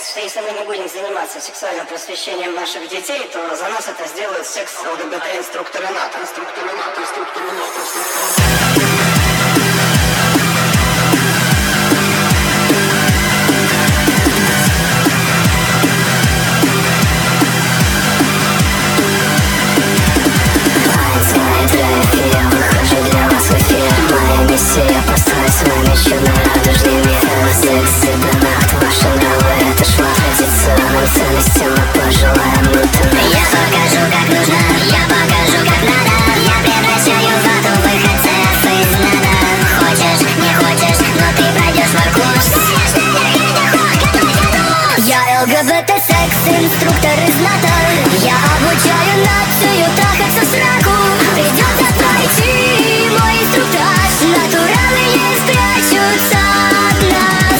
опасность, что если мы не будем заниматься сексуальным просвещением наших детей, то за нас это сделают секс-ЛГБТ-инструкторы НАТО. Построить с вами чудный радужный мир. Секс и донат, ваши нравы, это шла традиционным ценностям. Мы пожелаем мутами. Я покажу, как нужно, я покажу, как надо. Я превращаю вату в выходцев из надо. Хочешь, не хочешь, но ты пройдешь свой курс. Я ЛГБТ-секс-инструктор из НАТО. Я обучаю нацию трахаться в сраку. Придется пройти мой инструктаж. Натуралы не спрячутся от нас.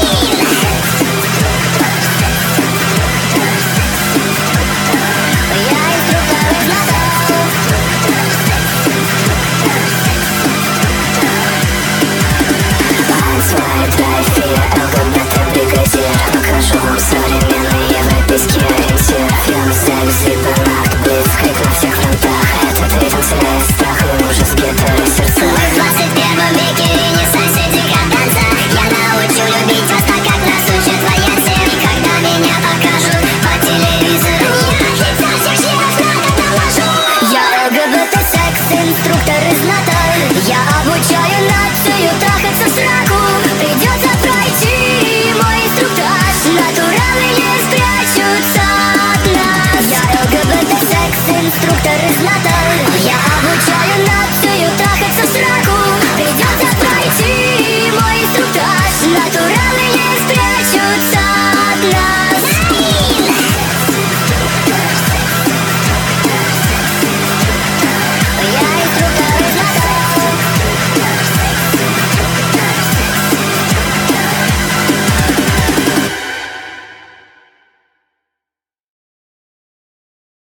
Я инструктор из НАТО. Ein, zwei, drei, vier, ЛГБТ-бригадир. Покажу вам современный